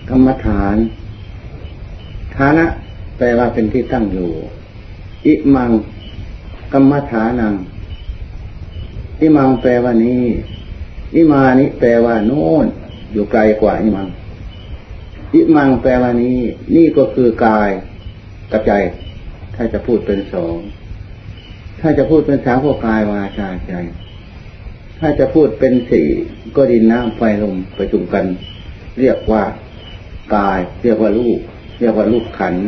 กรรมฐานฐานะแปลว่าเป็นที่ตั้งอยู่อิมังกรรมฐานังอิมังแปลว่านี้อิมานิแปลว่าโน่นอยู่ไกลกว่าอิมังอิมังแปลว่านี้นี่ก็คือกายกับใจถ้าจะพูดเป็นสองถ้าจะพูดเป็นสามก็กายวาจาใจถ้าจะพูดเป็นสี่ก็ดินน้ำไฟลมประชุมกันเรียกว่ากายเรียกว่ารูปเรียกว่ารูปขันธ์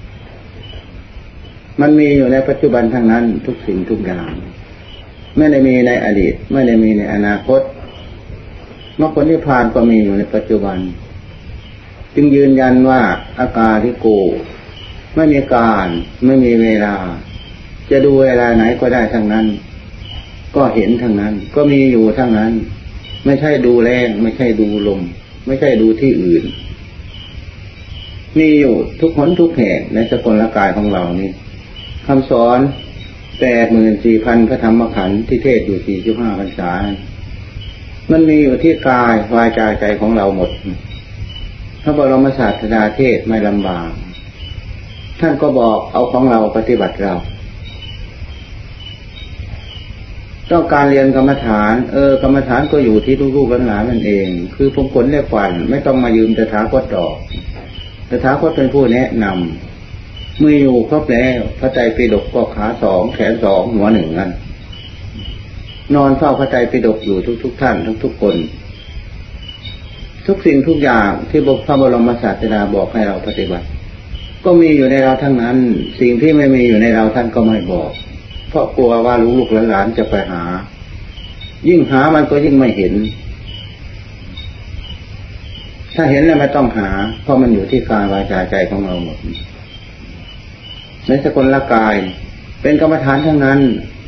มันมีอยู่ในปัจจุบันทั้งนั้นทุกสิ่งทุกอย่างไม่ได้มีในอดีตไม่ได้มีในอนาคตมรรคผลนิพพานก็มีอยู่ในปัจจุบันจึงยืนยันว่าอากาลิโกไม่มีการไม่มีเวลาจะดูเวลาไหนก็ได้ทั้งนั้นก็เห็นทั้งนั้นก็มีอยู่ทั้งนั้นไม่ใช่ดูแรงไม่ใช่ดูลมไม่ใช่ดูที่อื่นมีอยู่ทุกหนทุกแห่งในสกลกายของเรานี่คำสอน 84,000 พระธรรมขันธ์ที่เทศอยู่45พรรษามันมีอยู่ที่กายวาจาใจของเราหมดพระบรมศาสดาเทศไม่ลำบากท่านก็บอกเอาของเราปฏิบัติเราต้องการเรียนกรรมฐานกรรมฐานก็อยู่ที่ลูกๆหลานๆนั่นเองคือผมขนเรียกขวัญไม่ต้องมายืมตถาคตดอกตถาคตเป็นผู้แนะนำเมื่ออยู่ครบแล้วพระไตรปิฎกก็ขาสองแขนสองหัวหนึ่งนั่นนอนเฝ้าพระไตรปิฎกอยู่ทุกท่านทุกคนทุกสิ่งทุกอย่างที่พระบรมศาสดาบอกให้เราปฏิบัติก็มีอยู่ในเราทั้งนั้นสิ่งที่ไม่มีอยู่ในเราท่านก็ไม่บอกเพราะกลัวว่าลูกหลานจะไปหายิ่งหามันก็ยิ่งไม่เห็นถ้าเห็นแล้วไม่ต้องหาเพราะมันอยู่ที่กายวาจาใจของเราหมดในสกลกายเป็นกรรมฐานทั้งนั้น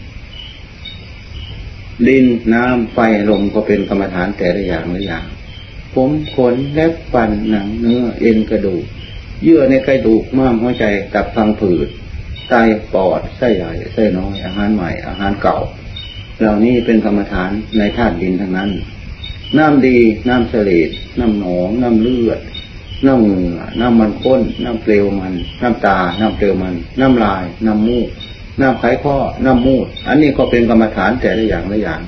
ดินน้ำไฟลมก็เป็นกรรมฐานแต่ละอย่างละอย่างผมขนเล็บฟันหนังเนื้อเอ็นกระดูกเยื่อในกระดูกม้ามหัวใจตับพังผืดไตปอดไส้ใหญ่ไส้น้อยอาหารใหม่อาหารเก่าเหล่านี้เป็นกรรมฐานในธาตุดินทั้งนั้นน้ำดีน้ำเสลดน้ำหนองน้ำเลือดน้ำเหงื่อน้ำมันข้นน้ำเปลวมันน้ำตาน้ำเปลวมันน้ำลายน้ำมูกน้ำไขข้อน้ำมูดอันนี้ก็เป็นกรรมฐานแต่ละอย่างละอย่าง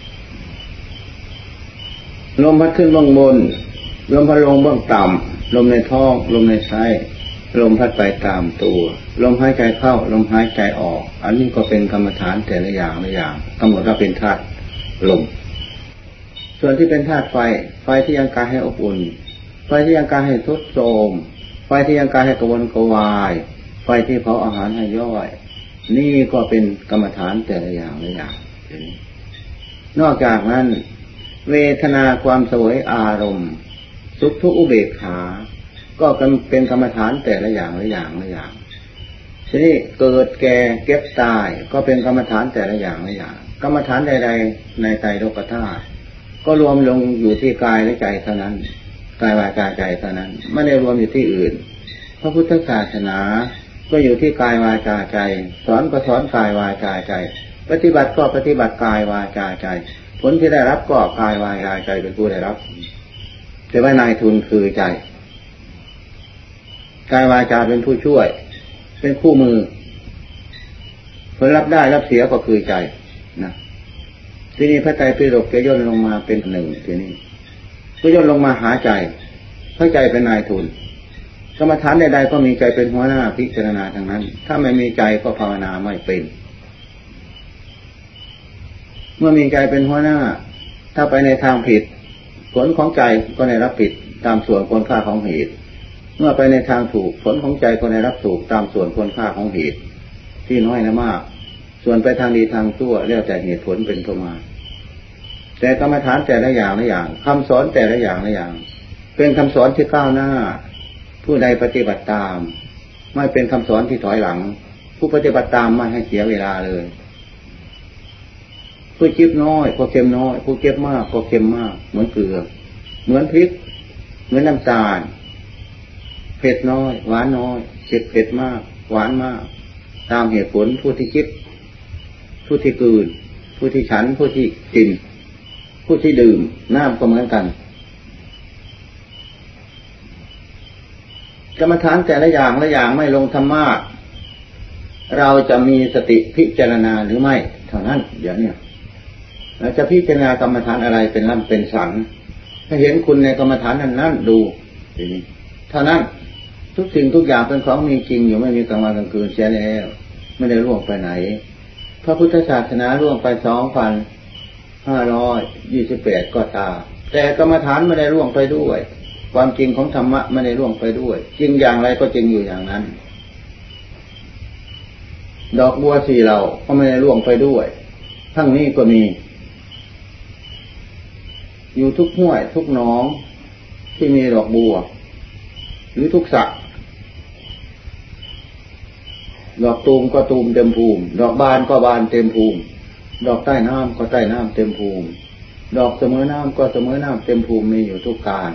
ลมพัดขึ้นเบื้องบนลมพัดลงเบื้องต่ำลมในท้องลมในไส้ลมพัดไปตามตัวลมหายใจเข้าลมหายใจออกอันนี้ก็เป็นกรรมฐานแต่ละอย่างละอย่างกำหนดว่าเป็นธาตุลมส่วนที่เป็นธาตุไฟไฟที่ยังกายให้อบอุ่นไฟที่ยังกายให้ทรุดโทรมไฟที่ยังกายให้กระวนกระวายไฟที่เผาอาหารให้ย่อยนี่ก็เป็นกรรมฐานแต่ละอย่างละอย่างนอกจากนั้นเวทนาความเสวยอารมณ์สุขทุกข์อุเบกขาก็เป็นกรรมฐานแต่ละอย่างละอย่างละอย่างทีนี้เกิดแก่เก็บตายก็เป็นกรรมฐานแต่ละอย่างละอย่างกรรมฐานใดๆในไตรโลกธาตุก็รวมลงอยู่ที่กายและใจเท่านั้นกายวาจาใจเท่านั้นไม่ได้รวมอยู่ที่อื่นพระพุทธศาสนาก็อยู่ที่กายวาจาใจสอนก็สอนกายวาจาใจปฏิบัติก็ปฏิบัติกายวาจาใจผลที่ได้รับก็กายวาจาใจเป็นผู้ได้รับแต่ว่านายทุนคือใจกายวาจาเป็นผู้ช่วยเป็นคู่มือผลรับได้รับเสียก็คือใจนะทีนี้พระไตรปิฎกจะย่นลงมาเป็นหนึ่งทีนี้ก็ย่นลงมาหาใจเพราะใจเป็นนายทุนกรรมฐานใดๆก็มีใจเป็นหัวหน้าพิจารณาทางนั้นถ้าไม่มีใจก็ภาวนาไม่เป็นเมื่อมีใจเป็นหัวหน้าถ้าไปในทางผิดผลของใจก็ได้รับผิดตามส่วนควรค่าของเหตุเมื่อไปในทางถูกผลของใจก็ได้รับถูกตามส่วนควรค่าของเหตุที่น้อยและมากส่วนไปทางดีทางชั่วแล้วแต่เหตุผลเป็นตัวมาแต่กรรมฐานแต่ละอย่างละอย่างคำสอนแต่ละอย่างละอย่างเป็นคำสอนที่ก้าวหน้าผู้ใดปฏิบัติตามไม่เป็นคำสอนที่ถอยหลังผู้ปฏิบัติตามไม่ให้เสียเวลาเลยผู้จิบน้อยก็เค็มน้อยผู้เก็บมากก็เค็มมากเหมือนเกลือเหมือนพริกเหมือนน้ำตาลเผ็ดน้อยหวานน้อยเผ็ดมากหวานมากตามเหตุผลผู้ที่คิดผู้ที่กลืนผู้ที่ฉันผู้ที่กินผู้ที่ดื่มน้ำก็เหมือนกันกรรมฐานแต่ละอย่างละอย่างไม่ลงธรรมะเราจะมีสติพิจารณาหรือไม่เท่านั้นเดี๋ยวนี้เราจะพิจารณากรรมฐานอะไรเป็นล่ำเป็นสันถ้าเห็นคุณในกรรมฐานนั้นดูทีนี้เท่านั้นทุกสิ่งทุกอย่างเป็นของมีจริงอยู่ไม่มีกลางวันกลางคืนเสียแล้วไม่ได้ล่วงไปไหนพระพุทธศาสนาล่วงไป2,528ก็ตามแต่กรรมฐานไม่ได้ล่วงไปด้วยความจริงของธรรมะไม่ได้ล่วงไปด้วยจริงอย่างไรก็จริงอยู่อย่างนั้นดอกบัว4เหล่าก็ไม่ได้ล่วงไปด้วยทั้งนี้ก็มีอยู่ทุกห้วยทุกหนองที่มีดอกบัวหรือทุกสระดอกตูมก็ตูมเต็มภูมิดอกบานก็บานเต็มภูมิดอกใต้น้ำก็ใต้น้ำเต็มภูมิดอกเสมอน้ำก็เสมอน้ำเต็มภูมิมีอยู่ทุกการ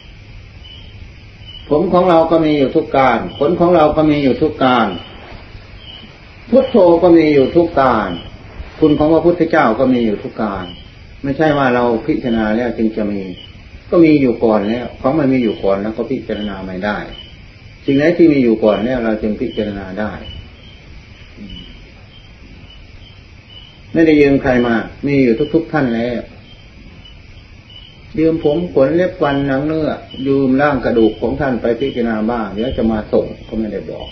ผมของเราก็มีอยู่ทุกการขนของเราก็มีอยู่ทุกการพุทโธก็มีอยู่ทุกการคุณของพระพุทธเจ้าก็มีอยู่ทุกการไม่ใช่ว่าเราพิจารณาแล้วจึงจะมีก็มีอยู่ก่อนแล้วของมันมีอยู่ก่อนแล้วก็พิจารณาไม่ได้สิ่งไหนที่มีอยู่ก่อนแล้วเราจึงพิจารณาได้ไม่ได้ยืมใครมามีอยู่ทุกท่านแล้วยืมผมขนเล็บฟันหนังเนื้อยืมร่างกระดูกของท่านไปพิจารณาบ้างเดี๋ยวจะมาส่งก็ไม่ได้บอก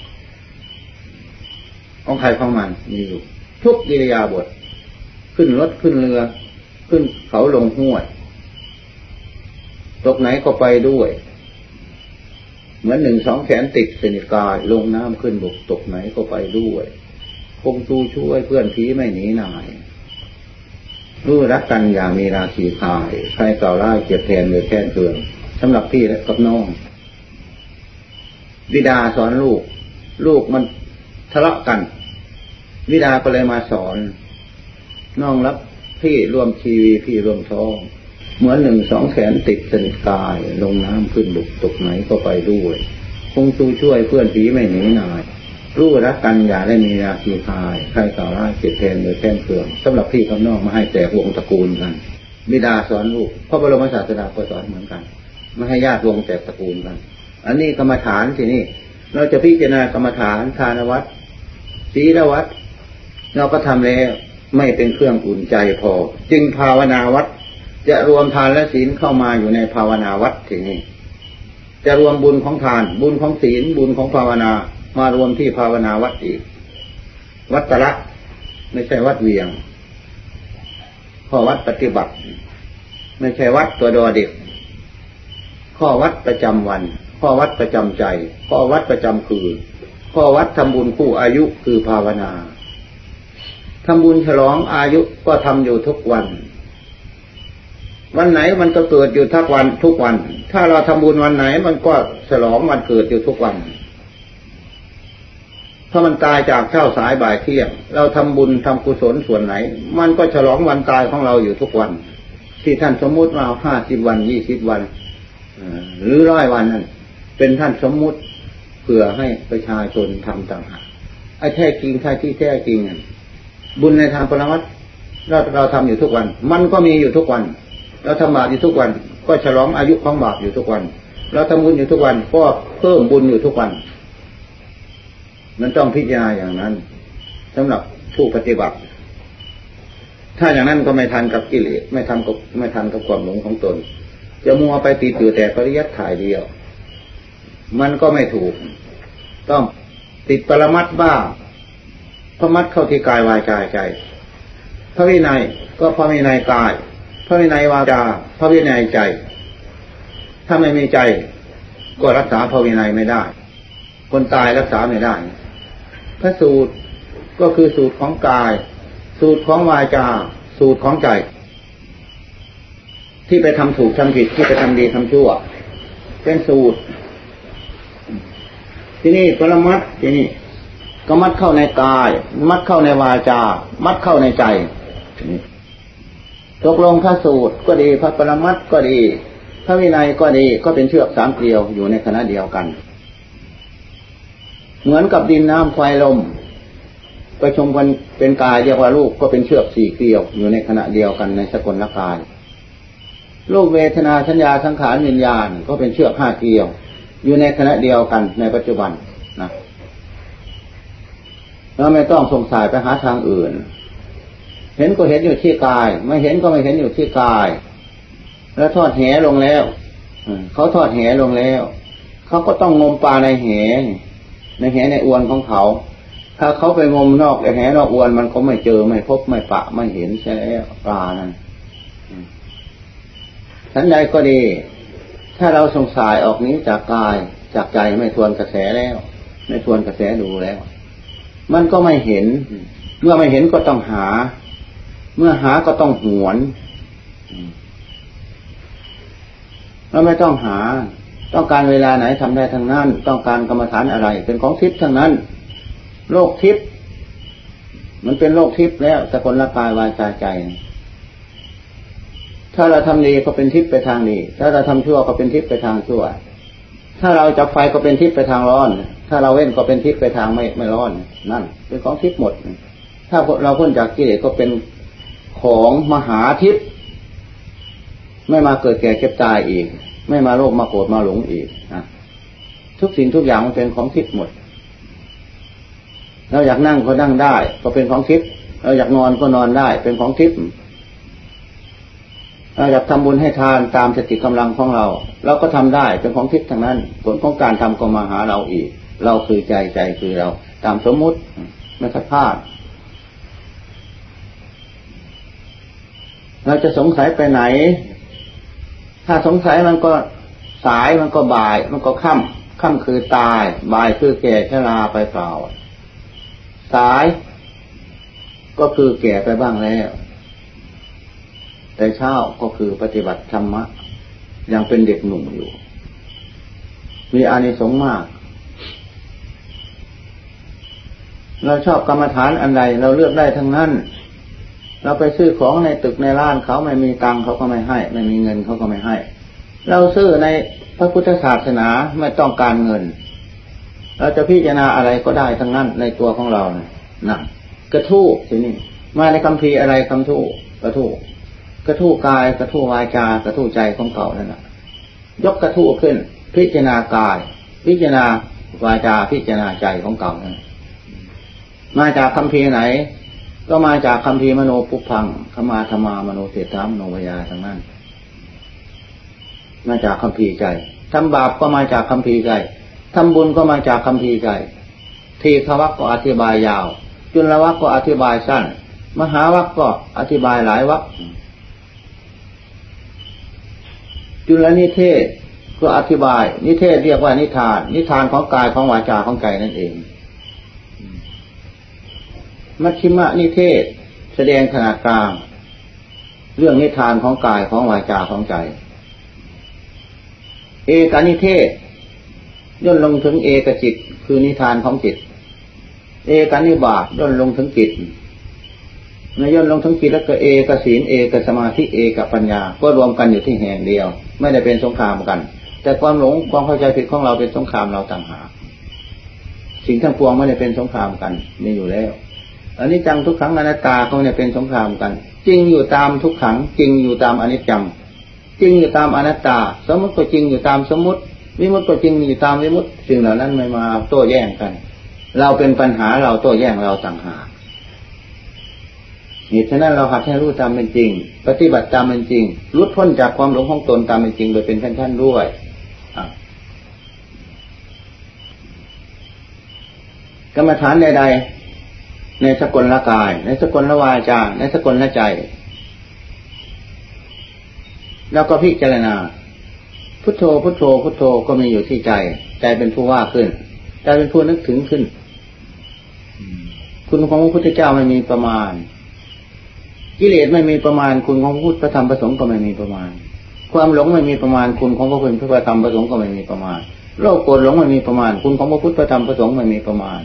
ของใครของมันมีอยู่ทุกอิริยาบถขึ้นรถขึ้นเรือขึ้นเขาลงห้วยตกไหนก็ไปด้วยเหมือน1-2แขนติดสนิทกายลงน้ำขึ้นบกตกไหนก็ไปด้วยคงตูช่วยเพื่อนผีไม่หนีหน่ายรู้รักกันอย่างมีราศีคายใครเก่าร้ายเจ็บแทนหรือแค้นเคืองสำหรับพี่และกับน้องบิดาสอนลูกลูกมันทะเลาะกันบิดาก็เลยมาสอนน้องรับพี่ร่วมชีวีพี่ร่วมท้องเหมือน1-2แขนติดสนิทกายลงน้ำขึ้นบกตกไหนก็ไปด้วยคงตูช่วยเพื่อนผีไม่หนีหน่ายรู้รักกันอย่าได้มีราศีคายใครเก่าร้ายเจ็บแทนหรือแค้นเคืองสำหรับพี่กับน้องมาให้แตกวงตระกูลกันบิดาสอนลูกพระบรมศาสดาก็สอนเหมือนกันไม่ให้ญาติวงแตกตระกูลกันอันนี้กรรมฐานที่นี่เราจะพิจารณากรรมฐานทานวัตรศีลวัตรเราก็ทำแล้วไม่เป็นเครื่องอุ่นใจพอจึงภาวนาวัตรจะรวมทานและศีลเข้ามาอยู่ในภาวนาวัตรที่นี่จะรวมบุญของทานบุญของศีลบุญของภาวนามารวมที่ภาวนาวัตรอีกวัตตระไม่ใช่วัดเวียงข้อวัดปฏิบัติไม่ใช่วัดตัวดอเด็กข้อวัดประจำวันข้อวัดประจำใจข้อวัดประจำคืนข้อวัดทำบุญคู่อายุคือภาวนาทำบุญฉลองอายุก็ทำอยู่ทุกวันวันไหนมันก็เกิดอยู่ทุกวันถ้าเราทำบุญวันไหนมันก็ฉลองวันเกิดอยู่ทุกวันถ้ามันตายจากเช้าสายบ่ายเที่ยงเราทำบุญทำกุศลส่วนไหนมันก็ฉลองวันตายของเราอยู่ทุกวันที่ท่านสมมุติว่า50 วัน20 วันหรือ100 วันนั่นเป็นท่านสมมุติเพื่อให้ประชาชนทำต่างหากไอ้แท้จริงที่แท้จริงบุญในทางปรมัตถ์เราทำอยู่ทุกวันมันก็มีอยู่ทุกวันเราทำบาปอยู่ทุกวันก็ฉลองอายุของบาปอยู่ทุกวันเราทำบุญอยู่ทุกวันก็เพิ่มบุญอยู่ทุกวันมันต้องพิจารณาอย่างนั้นสำหรับผู้ปฏิบัติถ้าอย่างนั้นก็ไม่ทันกับกิเลสไม่ทันกับความหลงของตนจะมัวไปติดอยู่แต่ปริยัติถ่ายเดียวมันก็ไม่ถูกต้องติดปรมัตถ์บ้างพระมัตถ์เข้าที่กายวาจาใจพระวินัยก็พระวินัยกายพระวินัยวาจาพระวินัยใจถ้าไม่มีใจก็รักษาพระวินัยไม่ได้คนตายรักษาไม่ได้พระสูตรก็คือสูตรของกายสูตรของวาจาสูตรของใจที่ไปทำถูกทำผิดที่ไปทำดีทำชั่วเป็นสูตรที่นี่ปรมัตถ์ที่นี่ก็มัดเข้าในกายมัดเข้าในวาจามัดเข้าในใจตกลงพระสูตรก็ดีพระปรมัตถ์ก็ดีพระวินัยก็ดีก็เป็นเชือก3 เกลียวอยู่ในคณะเดียวกันเหมือนกับดินน้ำไฟลมประชุมกันเป็นกายเรียกว่ารูปก็เป็นเชือก4 เกลียวอยู่ในขณะเดียวกันในสกลกายรูปเวทนาสัญญาสังขารวิญญาณก็เป็นเชือก5 เกลียวอยู่ในขณะเดียวกันในปัจจุบันนะเราไม่ต้องสงสัยไปหาทางอื่นเห็นก็เห็นอยู่ที่กายไม่เห็นก็ไม่เห็นอยู่ที่กายแล้วทอดแหลงแล้วเขาทอดแหลงแล้วเขาก็ต้องงมปลาในแหในอวนของเขาถ้าเขาไปงมนอกแหนอกอวนมันก็ไม่เจอไม่พบไม่ปะไม่เห็นใช่แล้วปลานั้นฉันใดก็ดีถ้าเราสงสัยออกนี้จากกายจากใจไม่ทวนกระแสแล้วไม่ทวนกระแสดูแล้วมันก็ไม่เห็นเมื่อไม่เห็นก็ต้องหาเมื่อหาก็ต้องหวนเราไม่ต้องหาต้องการเวลาไหนทำได้ทั้งนั้นต้องการกรรมฐานอะไรเป็นของทิพย์ทั้งนั้นโลกทิพย์มันเป็นโลกทิพย์แล้วสกลกายวาจาใจถ้าเราทำดีก็เป็นทิพย์ไปทางดีถ้าเราทำชั่วก็เป็นทิพย์ไปทางชั่วถ้าเราจับไฟก็เป็นทิพย์ไปทางร้อนถ้าเราเว้นก็เป็นทิพย์ไปทางไม่ร้อนนั่นเป็นของทิพย์หมดถ้าเราพ้นจากกิเลสก็เป็นของมหาทิพย์ไม่มาเกิดแก่เจ็บตายอีกไม่มาโลภมาโกรธมาหลงอีกนะทุกสิ่งทุกอย่างมันเป็นของทิพย์หมดเราอยากนั่งก็นั่งได้ก็เป็นของทิพย์เราอยากนอนก็นอนได้เป็นของทิพย์เราอยากทำบุญให้ทานตามสติกำลังของเราก็ทำได้เป็นของทิพย์ทั้งนั้นผลของการทำก็มาหาเราอีกเราคือใจใจคือเราตามสมมุติไม่ขัดพลาดเราจะสงสัยไปไหนถ้าสงสัยมันก็สายมันก็บ่ายมันก็ค่ำคือตายบ่ายคือแก่ชราไปเปล่าสายก็คือแก่ไปบ้างแล้วแต่เช้าก็คือปฏิบัติธรรมะยังเป็นเด็กหนุ่มอยู่มีอานิสงส์มากเราชอบกรรมฐานอันใดเราเลือกได้ทั้งนั้นเราไปซื้อของในตึกในร้านเขาไม่มีตังค์เขาก็ไม่ให้ไม่มีเงินเขาก็ไม่ให้เราซื้อในพระพุทธศาสนาไม่ต้องการเงินเราจะพิจารณาอะไรก็ได้ทั้งนั้นในตัวของเรานะกระทู้ทีนี้มาในคัมภีร์อะไรคำทู้กระทู้กายกระทู้วาจากระทู้ใจของเขานั่นน่ะยกกระทู้ขึ้นพิจารณากายพิจารณาวาจาพิจารณาใจของเก่านั่นมาจากคัมภีร์ไหนก็มาจากคัมภีร์มโนปุพพังขมาธรรมามโนเศรษฐามโนวิยาทั้งนั้นมาจากคัมภีร์ใจทำบาปก็มาจากคัมภีร์ใจทำบุญก็มาจากคัมภีร์ใจทีฆวรรคก็อธิบายยาวจุลวรรคก็อธิบายสั้นมหาวรรคก็อธิบายหลายวรรคจุลนิเทศก็อธิบายนิเทศเรียกว่านิทานของกายของวาจาของใจนั่นเองมัชฌิมนิเทศแสดงขนาดกลางเรื่องนิทานของกายของวาจาของใจเอกนิเทศย่นลงถึงเอกจิตคือนิทานของจิตเอกนิบาตย่นลงถึงจิตในย่นลงถึงจิตแล้วก็เอกศีลเอกสมาธิเอกปัญญาก็รวมกันอยู่ที่แห่งเดียวไม่ได้เป็นสงครามกันแต่ความหลงความเข้าใจผิดของเราเป็นสงครามเราต่างหากสิ่งทั้งปวงไม่ได้เป็นสงครามกันมีอยู่แล้วอนิจจังทุกขังอนัตตาก็ไม่ได้เป็นสงครามกันจริงอยู่ตามทุกขังจริงอยู่ตามอนิจจังจริงอยู่ตามอนัตตาสมมติก็จริงอยู่ตามสมมติวิมุตติก็จริงอยู่ตามวิมุตติสิ่งเหล่านั้นไม่มาโต้แย้งกันเราเป็นปัญหาเราโต้แย้งเราต่างหากเหตุฉะนั้นเราหัดให้รู้ตามเป็นจริงปฏิบัติตามเป็นจริงหลุดพ้นจากความหลงของตนตามเป็นจริงโดยเป็นขั้นๆด้วยกรรมฐานใดๆในสกลกายในสกลวาจาในสกลใจแล้วก็พิจารณาพุทโธพุทโธพุทโธก็มีอยู่ที่ใจใจเป็นผู้ว่าขึ้นใจเป็นผู้นึกถึงขึ้นคุณของพระพุทธเจ้าไม่มีประมาณกิเลสไม่มีประมาณคุณของพระพุทธพระธรรมพระสงฆ์ก็ไม่มีประมาณความหลงไม่มีประมาณคุณของพระพุทธพระธรรมพระสงฆ์ก็ไม่มีประมาณโลภโกรธหลงไม่มีประมาณคุณของพระพุทธพระธรรมพระสงฆ์ไม่มีประมาณ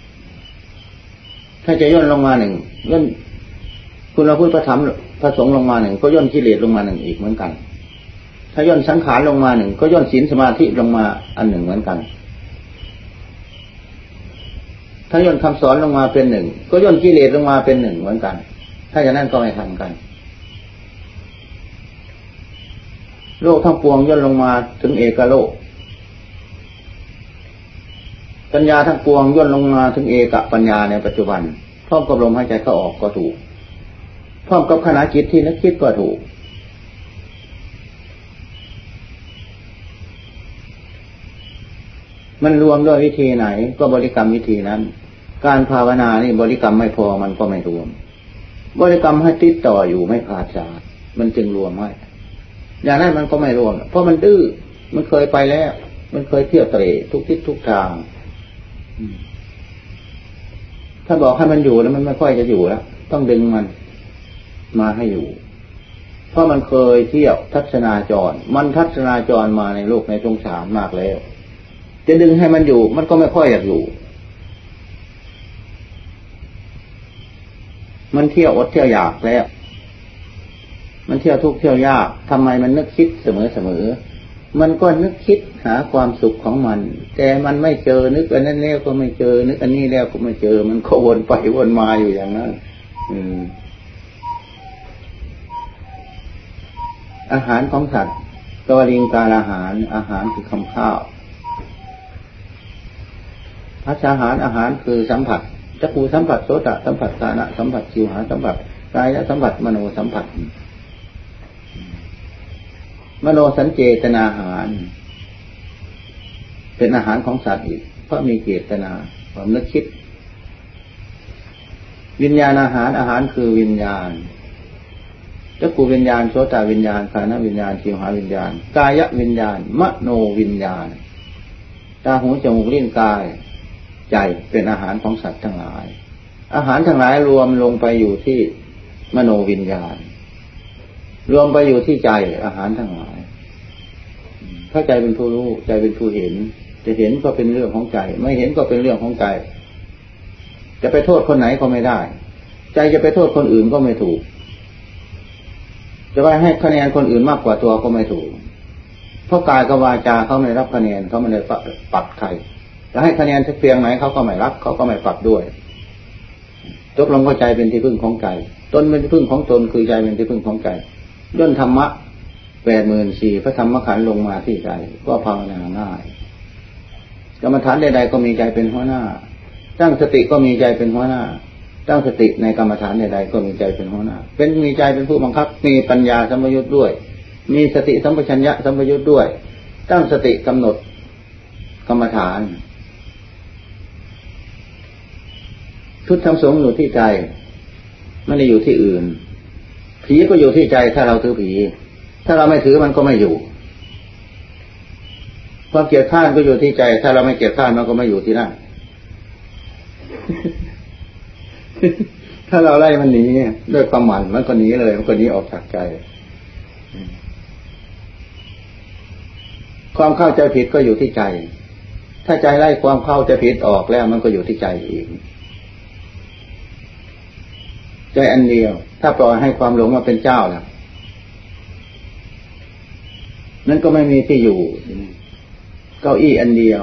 ถ้าจะย่นลงมาหนึ่งย่นคุณพระพุทธพระธรรมพระสงฆ์ลงมาหนึ่งก็ย่นกิเลสลงมาหนึ่งอีกเหมือนกันถ้าย่นสังขารลงมาหนึ่งก็ย่นศีลสมาธิลงมาอันหนึ่งเหมือนกันถ้าย่นคำสอนลงมาเป็นหนึ่งก็ย่นกิเลสลงมาเป็นหนึ่งเหมือนกันถ้าอย่างนั้นก็ไม่ทำกันโลกทั้งปวงย่นลงมาถึงเอกโลกปัญญาทั้งปวงย่นลงมาถึงเอกปัญญาในปัจจุบันพร้อมกับลมหายใจเข้าออกก็ถูกพร้อมกับขณะจิตที่นึกคิดก็ถูกมันรวมด้วยวิธีไหนก็บริกรรมวิธีนั้นการภาวนานี่บริกรรมไม่พอมันก็ไม่รวมบริกรรมให้ติดต่ออยู่ไม่ขาดสายมันจึงรวมไว้อย่างนั้นมันก็ไม่รวมเพราะมันดื้อมันเคยไปแล้วมันเคยเที่ยวเตะทุกทิศทุกทางถ้าบอกให้มันอยู่แล้วมันไม่ค่อยจะอยู่แล้วต้องดึงมันมาให้อยู่เพราะมันเคยเที่ยวทัศนาจรมันทัศนาจรมาในโลกในสงสารมากแล้วจะดึงให้มันอยู่มันก็ไม่ค่อยอยากอยู่มันเที่ยวอดเที่ยวอยากแล้วมันเที่ยวทุกข์เที่ยวยากทำไมมันนึกคิดเสมอมันก็นึกคิดหาความสุขของมันแต่มันไม่เจอนึกอันนั้นแล้วก็ไม่เจอนึกอันนี้แล้วก็ไม่เจอมันก็วนไปวนมาอยู่อย่างนั้นอาหารของสัตว์ตัวลิงกาลอาหารคือคำข้าวพัชอาหารคือสัมผัสจักขุสัมผัสโสตสัมผัสกานะสัมผัสชิวหาสัมผัสกายสัมผัสมโนสัมผัสมโนสัญเจตนาอาหารเป็นอาหารของสัตว์อีกเพราะมีเจตนาความนึกคิดวิญญาณอาหารคือวิญญาณจักขุวิญญาณโสตวิญญาณกายวิญญาณชิวหาวิญญาณกายวิญญาณมโนวิญญาณตาหูจมูกลิ้นกายใจเป็นอาหารของสัตว์ทั้งหลายอาหารทั้งหลายรวมลงไปอยู่ที่มโนวิญญาณรวมไปอยู่ที่ใจอาหารทั้งหลายถ้าใจเป็นผู้รู้ใจเป็นผู้เห็นจะเห็นก็เป็นเรื่องของใจไม่เห็นก็เป็นเรื่องของใจจะไปโทษคนไหนก็ไม่ได้ใจจะไปโทษคนอื่นก็ไม่ถูกจะไปให้คะแนนคนอื่นมากกว่าตัวก็ไม่ถูกเพราะกายกับวาจาเขาไม่รับคะแนนเขาไม่ได้ปัดใครจะให้คะแนนสักเพียงไหนเขาก็ไม่รับเขาก็ไม่ปรับด้วยจบลงก็ใจเป็นที่พึ่งของใจตนเป็นที่พึ่งของตนคือใจเป็นที่พึ่งของใจย่นธรรมะ84,000พระธรรมขันธ์ลงมาที่ใจก็ภาวนาง่ายกรรมฐานใดๆก็มีใจเป็นหัวหน้าตั้งสติก็มีใจเป็นหัวหน้าตั้งสติในกรรมฐานใดๆก็มีใจเป็นหัวหน้ามีใจเป็นผู้บังคับมีปัญญาสัมปยุตด้วยมีสติสัมปชัญญะสัมปยุตด้วยตั้งสติกำหนดกรรมฐานชุดทำสงฆ์อยู่ที่ใจไม่ได้อยู่ที่อื่นผีก็อยู่ที่ใจถ้าเราถือผีถ้าเราไม่ถือมันก็ไม่อยู่ความเกลียดข้านก็อยู่ที่ใจถ้าเราไม่เกลียดข้านมันก็ไม่อยู่ที่นั่น ถ้าเราไล่มันหนีด้วยความหมั่นมันก็หนีเลยมันก็หนีออกจากใจความเข้าใจผิดก็อยู่ที่ใจถ้าใจไล่ความเข้าใจผิดออกแล้วมันก็อยู่ที่ใจอีกใจอันเดียวถ้าปล่อยให้ความหลงมาเป็นเจ้าแล้วนั่นก็ไม่มีที่อยู่เก้าอี้อันเดียว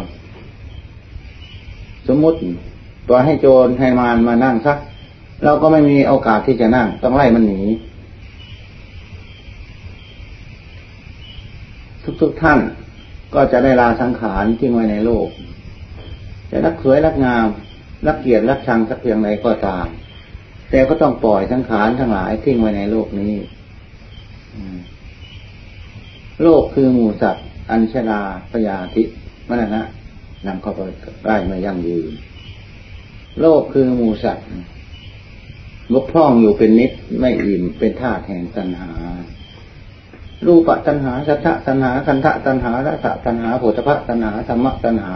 สมมุติปล่อยให้โจรให้มารมานั่งซักเราก็ไม่มีโอกาสที่จะนั่งต้องไล่มันหนีทุกท่านก็จะได้ลาสังขารทิ้งไว้ในโลกจะรักสวยรักงามรักเกียรติรักชังสักเพียงใดก็ตามแต่ก็ต้องปล่อยสังขารทั้งหลายทิ้งไว้ในโลกนี้โลกคือหมู่สัตว์อัญชราพยาธิมรณะนำเข้าไปได้ไม่ยั่งยืนโลกคือหมู่สัตว์บกพร่องอยู่เป็นนิดไม่อิ่มเป็นธาตุแห่งตัณหารูปตัณหาสัทธะตัณหาคันธะตัณหารสตัณหาโผฏฐัพพะตัณหาธัมมะตัณหา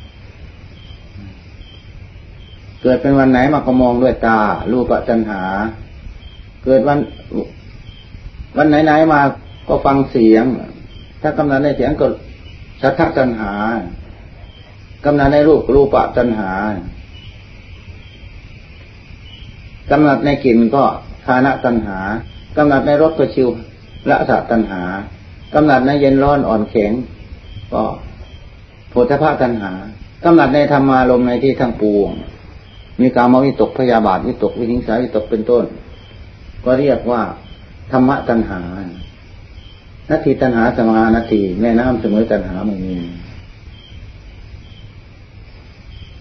เกิดเป็นวันไหนมาก็มองด้วยตารูปตัณหาเกิดวันไหนๆมาก็ฟังเสียงถ้ากำนัดในเสียงก็สัทธะตัณหากำนัดในรูปตัณหากำนัดในกลิ่นก็ฆานะตัณหากำนัดในรสก็ชิวละสะตัณหากำนัดในเย็นร้อนอ่อนแข็งก็โผฏฐัพพะตัณหากำนัดในธรรมารมณ์ในที่ทั้งปวงมีกามวิตกพยาบาทวิตกวิหิงสาวิตกเป็นต้นก็เรียกว่าธรรมะตัณหานัตถิตัณหาสมานัตถิแม่น้ำเสมอตัณหาไม่มี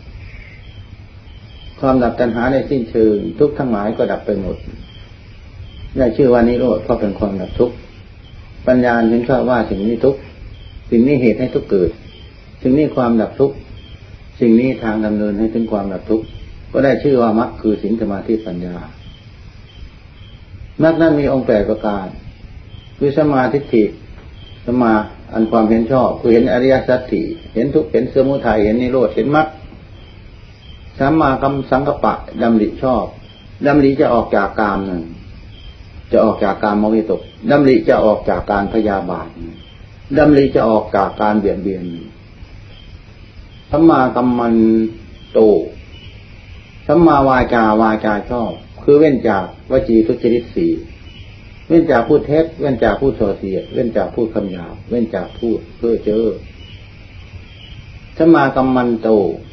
ความดับตัณหาได้สิ้นเชิงทุกข์ทั้งหลายก็ดับไปหมดได้ชื่อว่านิโรธเพราะเป็นความดับทุกข์ปัญญาเห็นชอบว่าสิ่งนี้ทุกข์สิ่งนี้เหตุให้ทุกข์เกิดสิ่งนี้ความดับทุกข์สิ่งนี้ทางดำเนินให้ถึงความดับทุกข์ก็ได้ชื่อว่ามรรคคือศีลสมาธิปัญญามรรคนั้นมีองค์8ประการคือสัมมาทิฏฐิสัมมาอันความเห็นชอบคือเห็นอริยสัจสี่เห็นทุกข์เห็นสมุทัยเห็นนิโรธเห็นมรรคสัมมากัมสังกัปปะดำริชอบดำริจะออกจากกามนั่นจะออกจากกามวิตกดำริจะออกจากการพยาบาทดำริจะออกจากการเบียดเบียนสัมมากัมมันโตสัมมาวาจาวาจาชอบคือเว้นจากวจีทุจริตสี่เว้นจากพูดเท็จเว้นจากพูดส่อเสียดเว้นจากพูดคำหยาบเว้นจากพูดเพ้อเจ้อสัมมากัมมันโต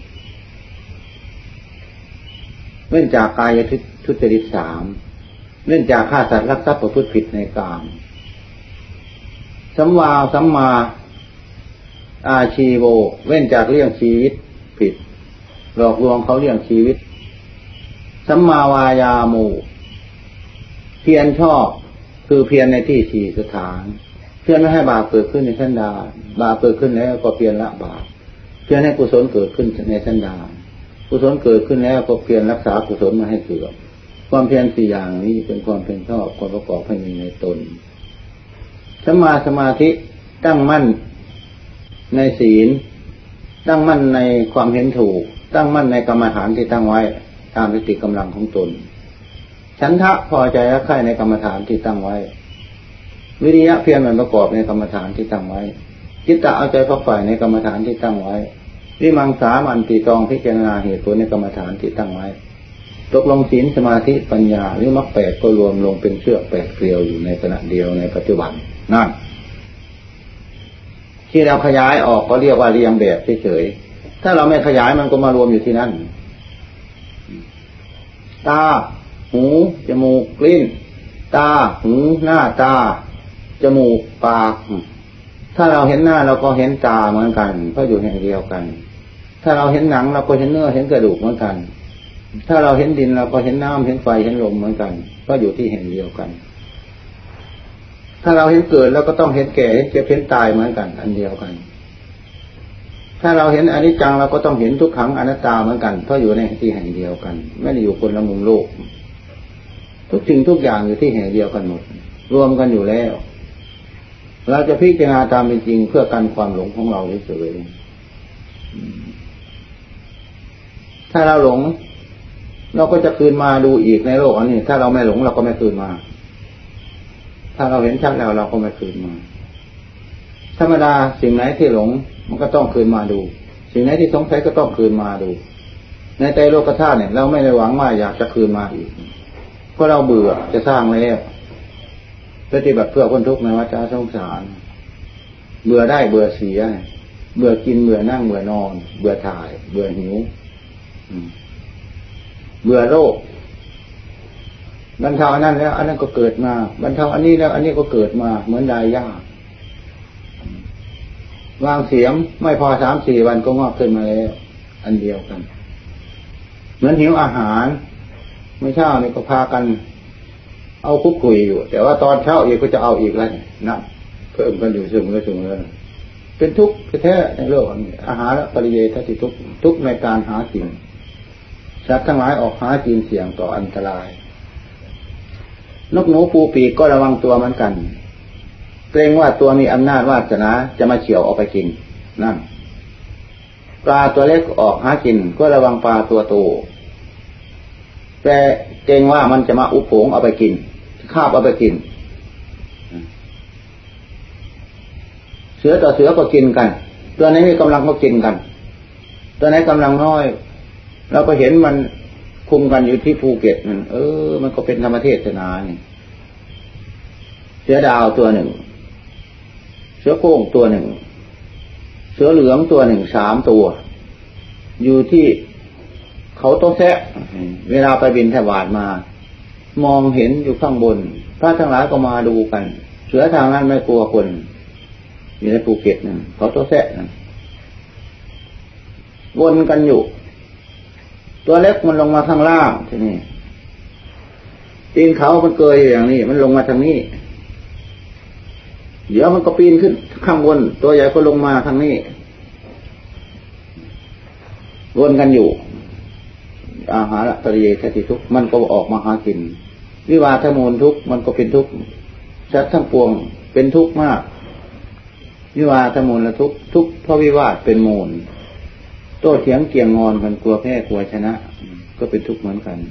เว้นจากกายทุจริต3เว้นจากฆ่าสัตว์ลักทรัพย์ประพฤติผิดในกามสัมมาอาชีโวเว้นจากเลี้ยงชีวิตผิดหลอกลวงเขาเลี้ยงชีวิตสัมมาวายาโมเพียรชอบคือเพียรในที่สี่สถานเพียรไม่ให้บาปเกิดขึ้นในสันดานบาปเกิดขึ้นแล้วก็เพียรละบาปเพียรให้กุศลเกิดขึ้นในสันดานกุศลเกิดขึ้นแล้วก็เพียรรักษากุศลมาให้เสื่อมความเพียร4อย่างนี้เป็นความเพียรชอบความประกอบให้มีในตนสัมมาสมาธิตั้งมั่นในศีลตั้งมั่นในความเห็นถูกตั้งมั่นในกรรมฐานที่ตั้งไว้ตามสติกำลังของตนฉันทะพอใจรักใคร่ในกรรมฐานที่ตั้งไว้วิริยะเพียรมันประกอบในกรรมฐานที่ตั้งไว้จิตตะเอาใจฝักใฝ่ในกรรมฐานที่ตั้งไว้วิมังสามันติตรองพิจารณาเหตุผลในกรรมฐานที่ตั้งไว้ตกลงศีลสมาธิปัญญาหรือมรรค8ก็รวมลงเป็นเชือก8เกลียวอยู่ในขณะเดียวในปัจจุบันนั่นที่เราขยายออกก็เรียกว่าเรียงแบบเฉยๆถ้าเราไม่ขยายมันก็มารวมอยู่ที่นั่นตาหูจมูกลิ้นตาหูหน้าตาจมูกปากถ้าเราเห็นหน้าเราก็เห็นตาเหมือนกันเพราะอยู่แห่งเดียวกันถ้าเราเห็นหนังเราก็เห็นเนื้อเห็นกระดูกเหมือนกันถ้าเราเห็นดินเราก็เห็นน้ำเห็นไฟเห็นลมเหมือนกันเพราะอยู่ที่แห่งเดียวกันถ้าเราเห็นเกิดเราก็ต้องเห็นแก่เห็นเจ็บเห็นตายเหมือนกันอันเดียวกันถ้าเราเห็นอนิจจังเราก็ต้องเห็นทุกขังอนัตตาเหมือนกันเพราะอยู่ในที่แห่งเดียวกันไม่ได้อยู่คนละมุมโลกทุกสิ่งทุกอย่างอยู่ที่แห่งเดียวกันหมดรวมกันอยู่แล้วเราจะพิจารณาตามเป็นจริงเพื่อกันความหลงของเราเฉยๆถ้าเราหลงเราก็จะคืนมาดูอีกในโลกอันนี้ถ้าเราไม่หลงเราก็ไม่คืนมาถ้าเราเห็นชัดแล้วเราก็ไม่คืนมาธรรมดาสิ่งไหนที่หลงมันก็ต้องคืนมาดูสิ่งไหนที่สงสัยก็ต้องคืนมาดูในใจโลกธาตุเนี่ยเราไม่ได้หวังว่าอยากจะคืนมาอีกเพราะเราเบื่อจะสร้างแล้วปฏิบัติเพื่อพ้นทุกข์ในวัฏสงสารเบื่อได้เบื่อเสียเบื่อกินเบื่อนั่งเบื่อนอนเบื่อถ่ายเบื่อหิวเบื่อโรคบรรเทาอันนั้นแล้วอันนั้นก็เกิดมาบรรเทาอันนี้แล้วอันนี้ก็เกิดมาเหมือนดายหญ้าวางเสียมไม่พอ3-4 วันก็งอกขึ้นมาแล้วอันเดียวกันเหมือนหิวอาหารเมื่อเช้านี่ก็พากันเอาคุกคุยอยู่แต่ว่าตอนเช้าอีกก็จะเอาอีกแล้วนั่นเพิ่มกันอยู่เสมอเป็นทุกข์แท้ในโลกนี้อาหารและปริเยทัติทุกข์ในการหากินสัตว์ทั้งหลายออกหากินเสี่ยงต่ออันตรายนกหนูปูปีกก็ระวังตัวเหมือนกันเกรงว่าตัวมีอำนาจวาสนาจะมาเฉี่ยวเอาไปกินนั่นปลาตัวเล็กออกหากินก็ระวังปลาตัวโตแต่เกรงว่ามันจะมาอุโผงเอาไปกินคาบเอาไปกินเสือต่อเสือก็กินกันตัวไหนมีกำลังก็กินกันตัวไหนกำลังน้อยเราก็เห็นมันคุมกันอยู่ที่ภูเก็ตมันมันก็เป็นธรรมเทศนานี่เสือดาวตัวหนึ่งเสือโคร่งตัวหนึ่งเสือเหลืองตัวหนึ่ง3 ตัวอยู่ที่เขาโต๊ะแซะเวลาไปบิณฑบาตมามองเห็นอยู่ข้างบนพระทั้งหลายก็มาดูกันเสือทางนั้นไม่กลัวคนอยู่ในภูเก็ตนั่นเขาโต๊ะแซะนั่นวนกันอยู่ตัวเล็กมันลงมาข้างล่างทีนี้ตีนเขามันเกยอยู่อย่างนี้มันลงมาทางนี้เดี๋ยวมันก็ปีนขึ้นข้างบนตัวใหญ่ก็ลงมาทางนี้วนกันอยู่อาหารปริเยทติทุกข์มันก็ออกมาหากินวิวาทมูลทุกข์มันก็เป็นทุกข์สัตว์ทั้งปวงเป็นทุกข์มากวิวาทมูลและทุกข์ทุกข์เพราะวิวาทเป็นมูลโต้เถียงเกี่ยงงอนกันกลัวแพ้กลัวชนะก็เป็นทุกข์เหมือนกัน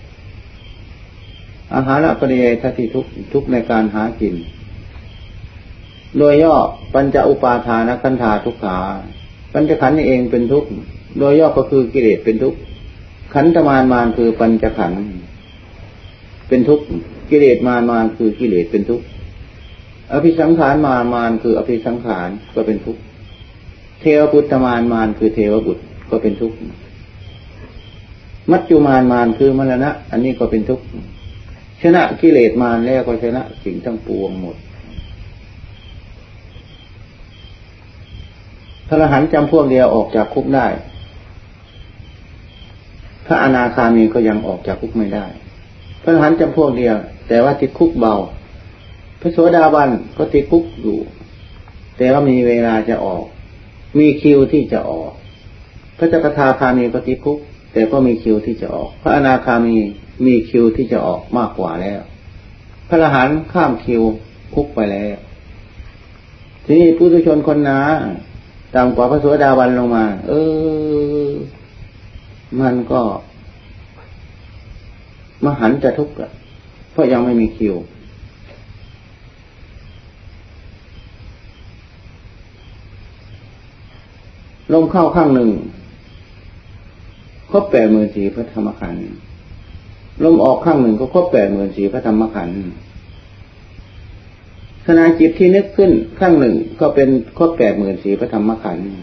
อาหารปริเยทติทุกข์ทุกข์ในการหากินโดยย่อปัญจอุปาทานขันธาทุกขาปัญจขันธ์นี่เองเป็นทุกข์โดยย่อก็คือกิเลสเป็นทุกข์ขันธมารคือปัญจขันธ์เป็นทุกข์กิเลสมารคือกิเลสเป็นทุกข์อภิสังขารมารคืออภิสังขารก็เป็นทุกข์เทวปุตตมารคือเทวบุตรก็เป็นทุกข์มัจจุมารคือมรณะอันนี้ก็เป็นทุกข์ชนะกิเลสมารแล้วก็ชนะสิ่งทั้งปวงหมดพระอรหันต์จำพวกเดียวออกจากคุกได้พระอนาคามีก็ยังออกจากคุกไม่ได้พระอรหันต์จำพวกเดียวแต่ว่าติดคุกเบาพระโสดาบันก็ติดคุกอยู่แต่ว่ามีเวลาจะออกมีคิวที่จะออกพระสกทาคามีก็ติดคุกแต่ก็มีคิวที่จะออกพระอนาคามีมีคิวที่จะออกมากกว่าแล้วพระอรหันต์ข้ามคิวคุกไปแล้วทีนี้ปุถุชนคนหนาต่ำกว่าพระโสดาบันลงมามันก็มหันต์จะทุกข์เพราะยังไม่มีคิวลมเข้าข้างหนึ่งครบ84,000พระธรรมขันธ์ลมออกข้างหนึ่งก็ครบ84,000พระธรรมขันธ์ขณะจิตที่นึกขึ้นข้างหนึ่งก็เป็นครบ84,000พระธรรมขันธ์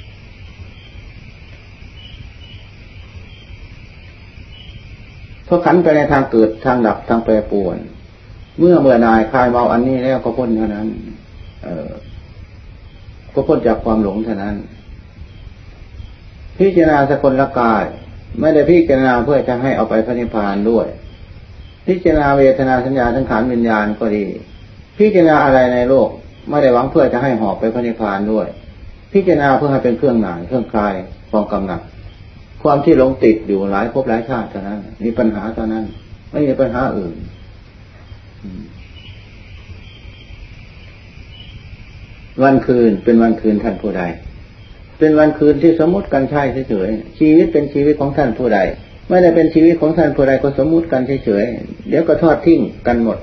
เพราะขันธ์ไปในทางเกิดทางดับทางแปรปรวนเมื่อหน่ายคลายเบาอันนี้แล้วก็พ้นเท่านั้นก็พ้นจากความหลงเท่านั้นพิจารณาสกลกายไม่ได้พิจารณาเพื่อจะให้เอาไปพระนิพพานด้วยพิจารณาเวทนาสัญญาสังขารวิญญาณก็ดีพิจารณาอะไรในโลกไม่ได้หวังเพื่อจะให้หอบไปพระนิพพานด้วยพิจารณาเพื่อให้เป็นเครื่องหน่ายเครื่องคลายความกำหนัดความที่หลงติดอยู่หลายภพหลายชาติเท่านั้นมีปัญหาเท่านั้นไม่มีปัญหาอื่นวันคืนเป็นวันคืนท่านผู้ใดเป็นวันคืนที่สมมติกันใช่เฉยๆชีวิตเป็นชีวิตของท่านผู้ใดไม่ได้เป็นชีวิตของท่านผู้ใดก็สมมุติกันเฉยๆเดี๋ยวก็ทอดทิ้งกันหมด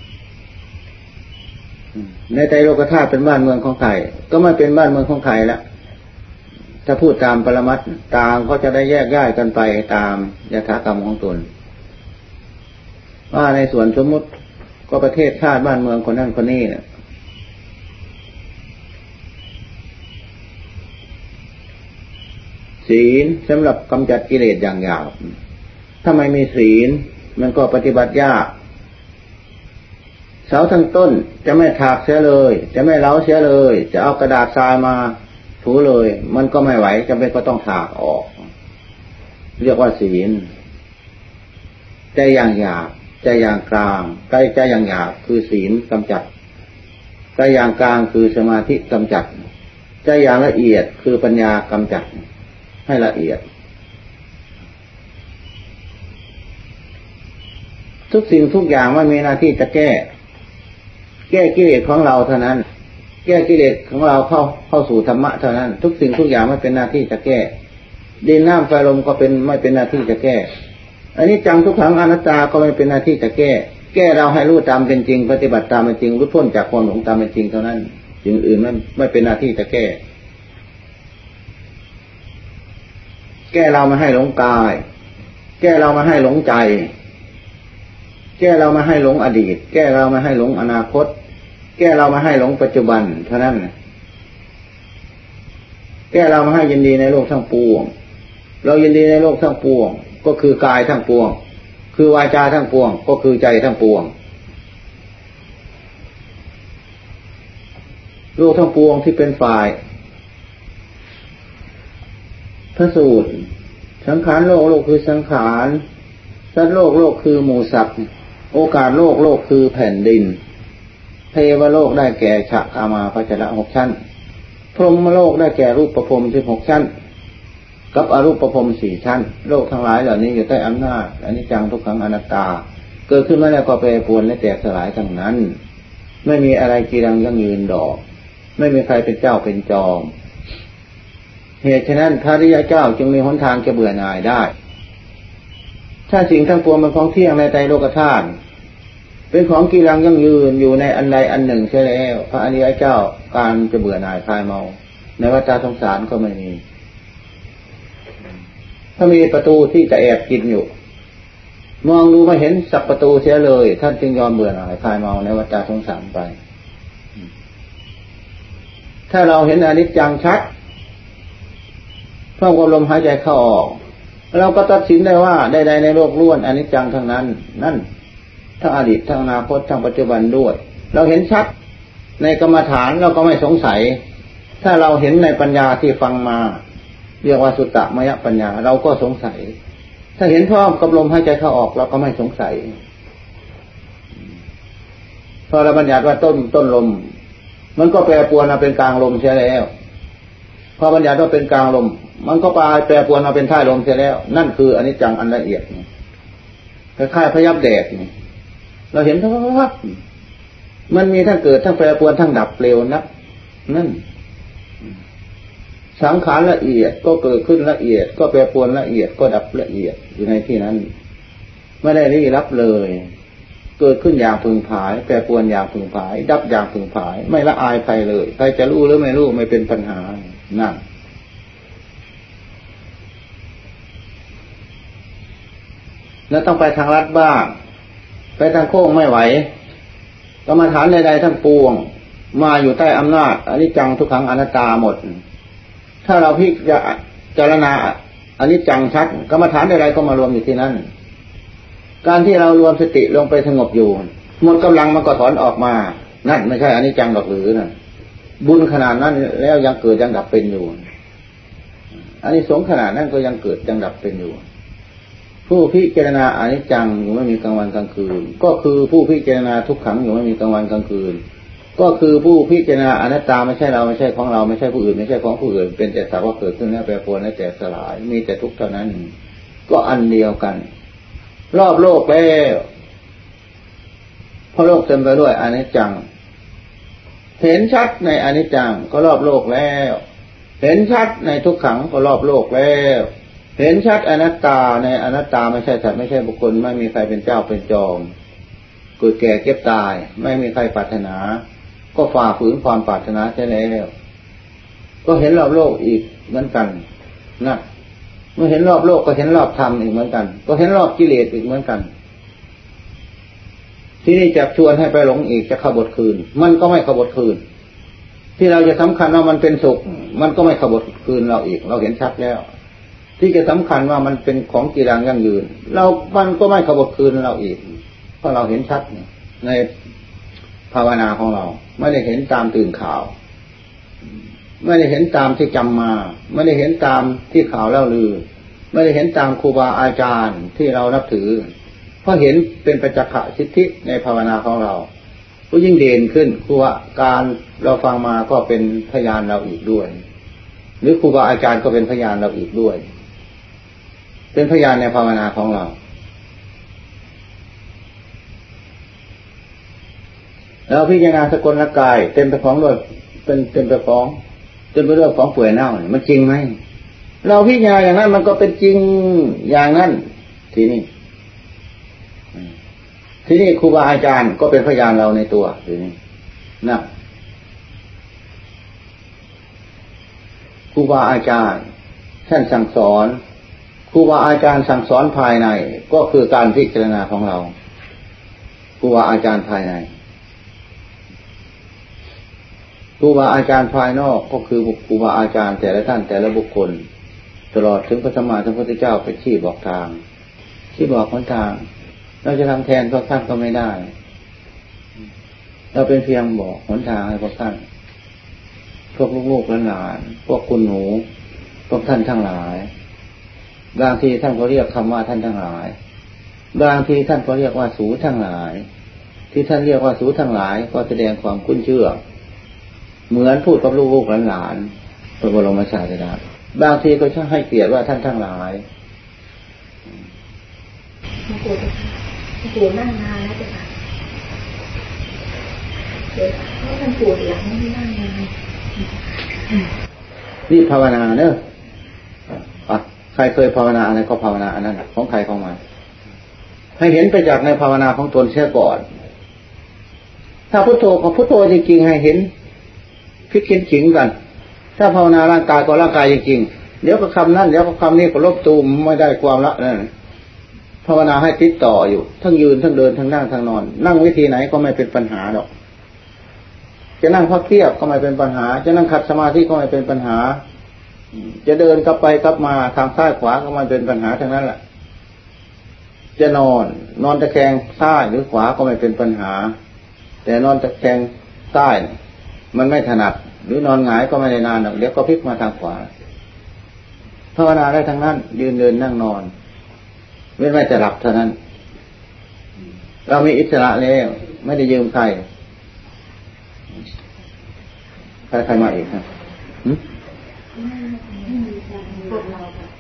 ในไตรโลกธาตุเป็นบ้านเมืองของใครก็ไม่เป็นบ้านเมืองของใครละถ้าพูดตามปรมัตถ์ต่างก็จะได้แยกย้ายกันไปตามยถากรรมของตนว่าในส่วนสมมุติก็ประเทศชาติบ้านเมืองคนนั้นคนนี้เนี่ยศีลสำหรับกำจัดกิเลสอย่างหยาบถ้าไม่มีศีลมันก็ปฏิบัติยากเสาทั้งต้นจะไม่ถากเสียเลยจะไม่เล้าเสียเลยจะเอากระดาษทรายมาถูเลยมันก็ไม่ไหวจำเป็นก็ต้องถากออกเรียกว่าศีลใจอย่างหยาบใจอย่างกลางใจอย่างหยาบคือศีลกำจัดใจอย่างกลางคือสมาธิกำจัดใจอย่างละเอียดคือปัญญากำจัดให้ละเอียดทุกสิ่งทุกอย่างมันมีหน้าที่จะแก้กิเลสของเราเท่านั้นแก้กิเลสของเราเข้าสู่ธรรมะเท่านั้นทุกสิ่งทุกอย่างไม่เป็นหน้าที่จะแก้ดินน้ำไฟลมก็เป็นไม่เป็นหน้าที่จะแก้อันนี้จังทุกขังอนัตตาก็ไม่เป็นหน้าที่จะแก้เราให้รู้ตามเป็นจริงปฏิบัติตามเป็นจริงรู้พ้นจากความหลงตามเป็นจริงเท่านั้นสิ่งอื่นไม่เป็นหน้าที่จะแก้เรามาให้หลงกายแก้เรามาให้หลงใจแก้เรามาให้หลงอดีตแก้เรามาให้หลงอนาคตแก้เรามาให้หลงปัจจุบันเท่านั้นแก้เรามาให้ยินดีในโลกทั้งปวงเรายินดีในโลกทั้งปวงก็คือกายทั้งปวงคือวาจาทั้งปวงก็คือใจทั้งปวงโลกทั้งปวงที่เป็นฝ่ายพระสูตรสังขารโลกโลกคือสังขารสัตว์โลกโลกคือหมู่สัตว์โอกาสโลกโลกคือแผ่นดินเทวโลกได้แก่ฉะกามาพัชระ6 ชั้นพรหมโลกได้แก่รูปประพรม16 ชั้นกับอรูปประพรม4 ชั้นโลกทั้งหลายเหล่านี้อยู่ใต้อำนาจอนิจจังทุกขังอนัตตาเกิดขึ้นมาแล้วก็แปรปรวนและแตกสลายทั้งนั้นไม่มีอะไรกีรังยั่งยืนดอกไม่มีใครเป็นเจ้าเป็นจอมเหตุฉะนั้นพระริยเจ้าจึงมีหนทางจะเบื่อหน่ายได้ถ้าสิ่งทั้งปวงเป็นของเที่ยงในไตรโลกธาตุเป็นของกีรังยั่งยืนอยู่ในอันใดอันหนึ่งใช่แล้วพระอริยเจ้าการจะเบื่อหน่ายคลายเมาในวัฏสงสารก็ไม่มีถ้ามีประตูที่จะแอบกินอยู่มองดูไม่เห็นสักประตูเสียเลยท่านจึงยอมเบื่อหน่ายคลายเมาในวัฏสงสารไปถ้าเราเห็นอนิจจังชัดพร้อมกับลมหายใจเข้าออกเราก็ตัดสินได้ว่าใดๆในโลกล้วนอนิจจังทั้งนั้นนั่นทั้งอดีตทั้งอนาคตทั้งปัจจุบันด้วยเราเห็นชัดในกรรมฐานเราก็ไม่สงสัยถ้าเราเห็นในปัญญาที่ฟังมาเรียกว่าสุตตมยปัญญาเราก็สงสัยถ้าเห็นพร้อมกับลมหายใจเข้าออกเราก็ไม่สงสัยพอเราบัญญัติว่าต้นลมมันก็แปรปรวนมาเป็นกลางลมเสียแล้วพอบัญญัติว่าเป็นกลางลมมันก็แปรปรวนมาเป็นท้ายลมเสียแล้วนั่นคืออนิจจังอันละเอียดคล้ายๆพยับแดดเราเห็นทั้งวับมันมีทั้งเกิดทั้งแปรปรวนทั้งดับเร็วนักนั่นสังขารละเอียดก็เกิดขึ้นละเอียดก็แปรปรวนละเอียดก็ดับละเอียดอยู่ในที่นั้นไม่ได้ลี้ลับเลยเกิดขึ้นอย่างพึงผายแปรปรวนอย่างพึงผายดับอย่างพึงผายไม่ละอายใครเลยใครจะรู้หรือไม่รู้ไม่เป็นปัญหานั่นแล้วต้องไปทางลัดบ้างไปทางโค้งไม่ไหวกรรมฐานใดๆทั้งปวงมาอยู่ใต้อำนาจอนิจจังทุกขังอนัตตาหมดถ้าเราพิจารณาอนิจจังชัดกรรมฐานใดๆก็มารวมอยู่ที่นั่นการที่เรารวมสติลงไปสงบอยู่หมดกำลังมันก็ถอนออกมานั่นไม่ใช่อนิจจังหรอกหรือนั่นบุญขนาดนั้นแล้วยังเกิดยังดับเป็นอยู่อานิสงส์ขนาดนั้นก็ยังเกิดยังดับเป็นอยู่ผู้พิจารณาอนิจจังอยู่ไม่มีกลางวันกลางคืนก็คือผู้พิจารณาทุกขังอยู่ไม่มีกลางวันกลางคืนก็คือผู้พิจารณาอนัตตาไม่ใช่เราไม่ใช่ของเราไม่ใช่ผู้อื่นไม่ใช่ของผู้อื่นเป็นแต่สักว่าเกิดขึ้นแล้วแปรปรวนแล้วแตกสลายมีแต่ทุกข์เท่านั้นก็อันเดียวกันรอบโลกแล้วเพราะโลกเต็มไปด้วยอนิจจังเห็นชัดในอนิจจังก็รอบโลกแล้วเห็นชัดในทุกขังก็รอบโลกแล้วเห็นชัดอนัตตาในอนัตตาไม่ใช่สัตว์ไม่ใช่บุคคลไม่มีใครเป็นเจ้าเป็นจอมเกิดแก่เก็บตายไม่มีใครปรารถนาก็ฝ่าฝืนความปรารถนาใช่แล้วก็เห็นรอบโลกอีกเหมือนกันนะเมื่อเห็นรอบโลกก็เห็นรอบธรรมอีกเหมือนกันก็เห็นรอบกิเลสอีกเหมือนกันที่นี่จะชวนให้ไปหลงอีกจะขบฏคืนมันก็ไม่ขบฏคืนที่เราจะสำคัญว่ามันเป็นสุขมันก็ไม่ขบฏคืนเราอีกเราเห็นชัดแล้วที่จะสำคัญว่ามันเป็นของกีรังยั่งยืนมันก็ไม่ขบฏคืนเราอีกเพราะเราเห็นชัดในภาวนาของเราไม่ได้เห็นตามตื่นข่าวไม่ได้เห็นตามที่จำมาไม่ได้เห็นตามที่ข่าวเล่าลือไม่ได้เห็นตามครูบาอาจารย์ที่เรานับถือเพราะเห็นเป็นปัจจักขสิทธิในภาวนาของเราก็ยิ่งเด่นขึ้นคือว่าการเราฟังมาก็เป็นพยานเราอีกด้วยหรือครูบาอาจารย์ก็เป็นพยานเราอีกด้วยเป็นพยานในภาวนาของเราเราพิจารณาสกลกายเต็มไปของด้วยเต็มไปด้วยของเปื่อยเน่ามันจริงไหมเราพิจารณาอย่างนั้นมันก็เป็นจริงอย่างนั้นทีนี้ครูบาอาจารย์ก็เป็นพยานเราในตัวทีนี้นะครูบาอาจารย์ท่านสั่งสอนครูบาอาจารย์สั่งสอนภายในก็คือการพิจารณาของเราครูบาอาจารย์ภายในครูบาอาจารย์ภายนอกก็คือครูบาอาจารย์แต่ละท่านแต่ละบุคคลตลอดถึงพระสัมมาสัมพุทธเจ้าเป็นชี้บอกทางชี้บอกหนทางเราจะทำแทนพวกท่านก็ไม่ได้เราเป็นเพียงบอกหนทางให้พวกท่านพวกลูกๆหลานๆพวกคุณหนูพวกท่านทั้งหลายบางทีท่านก็เรียกคำว่าท่านทั้งหลายบางทีท่านก็เรียกว่าสูทั้งหลายที่ท่านเรียกว่าสูทั้งหลายก็แสดงความคุ้นเชื่อเหมือนพูดกับลูกหลานพระบรมศาสดาบางทีก็ช่างให้เกียรติว่าท่านทั้งหลายปู่นั่งนานแล้วจ้ะค่ะเพราะท่านปู่หลังไม่นั่งนานนี่ภาวนาเนอะใครเคยภาวนาอะไรก็ภาวนาอันนั้นของใครของมันให้เห็นไปจากในภาวนาของตนเสียก่อนถ้าพุทโธกับพุทโธจริงๆให้เห็นคิดขิงกันถ้าภาวนาร่างกายก็ร่างกายจริงๆเดี๋ยวก็คำนั้นเดี๋ยวก็คำนี้ก็ลบตูมไม่ได้ความละนั่นภาวนาให้ติดต่ออยู่ทั้งยืนทั้งเดินทั้งนั่งทั้งนอนนั่งวิธีไหนก็ไม่เป็นปัญหาหรอกจะนั่งพักเทียบก็ไม่เป็นปัญหาจะนั่งขัดสมาธิก็ไม่เป็นปัญหาจะเดินกลับไปกลับมาทางซ้ายขวาก็ไม่เป็นปัญหาทั้งนั้นแหละจะนอนตะแคงซ้ายหรือขวาก็ไม่เป็นปัญหาแต่นอนตะแคงซ้ายมันไม่ถนัดหรือนอนหงายก็ไม่ได้นานหรอกเดี๋ยวก็พลิกมาทางขวาภาวนาได้ทั้งนั้นยืนเดินนั่งนอนไม่จะหลับเท่านั้นเรามีอิสระแล้วไม่ได้ยืมใครมาอีกครับพวก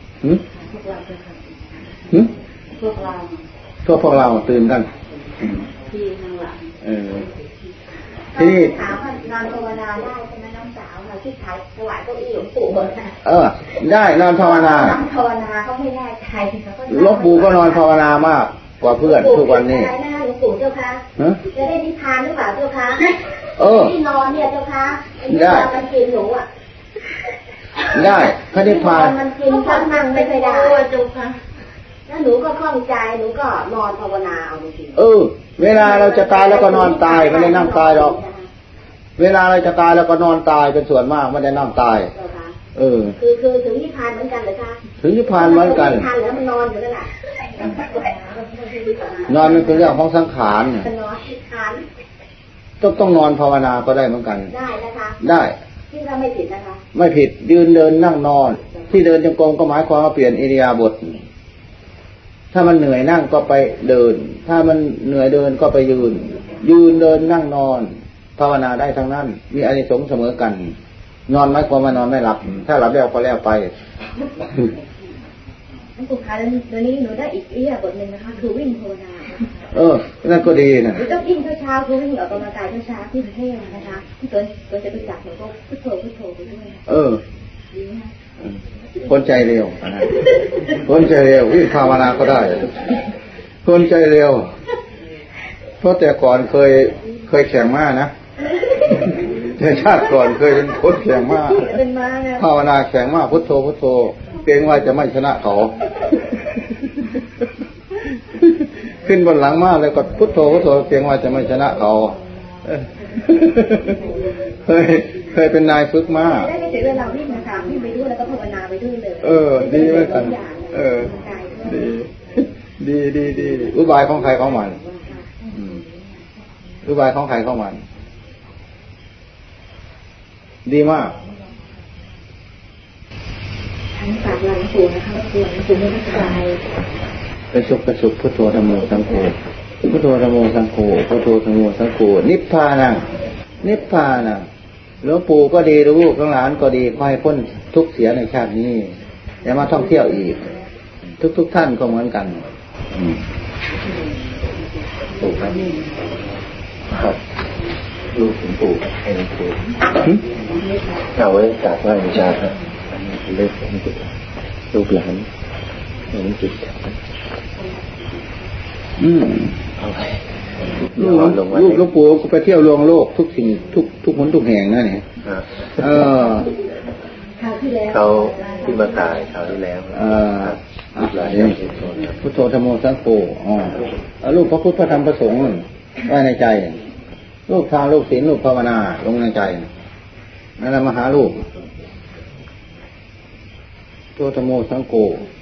เราตื่นกันที่ข้างหลังที่นี่ถามว่านอนภาวนาได้ใช่ไหมน้องสาวค่ะที่ถ่ายถวายเก้าอี้หลวงปู่ได้นอนภาวนาภาวนาเขาไม่แน่ใจหลวงปู่ก็นอนภาวนามากกว่าเพื่อนทุกวันนี้ได้หลวงปู่เจ้าค่ะจะได้นิพพานหรือเปล่าเจ้าค่ะที่นอนเนี่ยเจ้าค่ะได้มันกินหนูอ่ะได้พระนิพพานมันกินทั้งนั่งไม่เคยได้เจ้าค่ะแล้วหนูก็คล่องใจหนูก็นอนภาวนาเอาจริงเวลาเราจะตายแล้วก็นอนตายไม่ได้นั่งตายหรอกเวลาเราจะตายแล้วก็นอนตายเป็นส่วนมากไม่ได้นั่งตายคือถึงนิพพานเหมือนกันเหรอคะถึงนิพพานเหมือนกันนิพพานแล้วมันนอนอยู่นั่นแหละนอนมันเป็นเรื่องของสังขารต้องนอนภาวนาก็ได้เหมือนกันได้นะคะได้ที่เราไม่ผิดนะคะไม่ผิดยืนเดินนั่งนอนที่เดินจงกรมก็หมายความว่าเปลี่ยนอิริยาบถถ้ามันเหนื่อยนั่งก็ไปเดินถ้ามันเหนื่อยเดินก็ไปยืนเดินนั่งนอนภาวนาได้ทั้งนั้นมีอานิสงส์เสมอกันนอนไม่ความว่านอนไม่หลับถ้าหลับแล้วก็แล้วไปนั่นคุณคะตอนนี้หนูได้อีกอิริยาบถหนึ่งนะคะคือวิ่งภาวนานั่นก็ดีนะหนูต้องวิ่งเช้าคือวิ่งออกกำลังกายเช้าที่ประเทศนะคะที่ตัวจะไปจับหนูก็พุทโธไปด้วยดีนะคนใจเร็วคนใจเร็ววิ่งภาวนาก็ได้คนใจเร็วเพราะแต่ก่อนเคยแข่งม้านะแต่ชาติก่อนเคยเป็นคนแข่งม้าภาวนาแข่งม้าพุทโธเกรงว่าจะไม่ชนะเขาขึ้นบนหลังม้าแล้วก็พุทโธเกรงว่าจะไม่ชนะเขาเคยเป็นนายฝึกม้าได้ไม่เสียเวลาวิ่งนะคะวิ่งไปด้วยแล้วก็ภาวนาไปด้วยเลยดีเหมือนกันดีอุบายของใครของมันอุบายของใครของมันดีมากทั้งฝากหลังปู่นะคะปู่ไม่ต้องใจกระสุขพุทโธธรรมโมสังโฆพุทโธธรรมโมสังโฆพุทโธธรรมโมสังโฆนิพพานังหลวงปู่ก็ดีลูกหลานก็ดีขอให้พ้นทุกข์เสียในชาตินี้อย่ามาท่องเที่ยวอีกทุกท่านก็เหมือนกันถูกครับลูกหลวงปู่ให้หลวงปู่เอาไว้กราบไหว้บูชาครับเลิกให้จุดลูกหลานให้จุดเอาไปลูกหลวงปู่ก็ไปเที่ยวลวงโลกทุกสิ่งทุกหนทุกแห่งนั่นเองเขาที่มาตายเขาที่แล้วพุทโธธรรมโมสังโฆลูกพระพุทธพระธรรมพระสงฆ์ไว้ในใจลูกทานลูกศีลลูกภาวนาลงในใจนั่นแหละมหาลูกพุทโธธรรมโมสังโฆ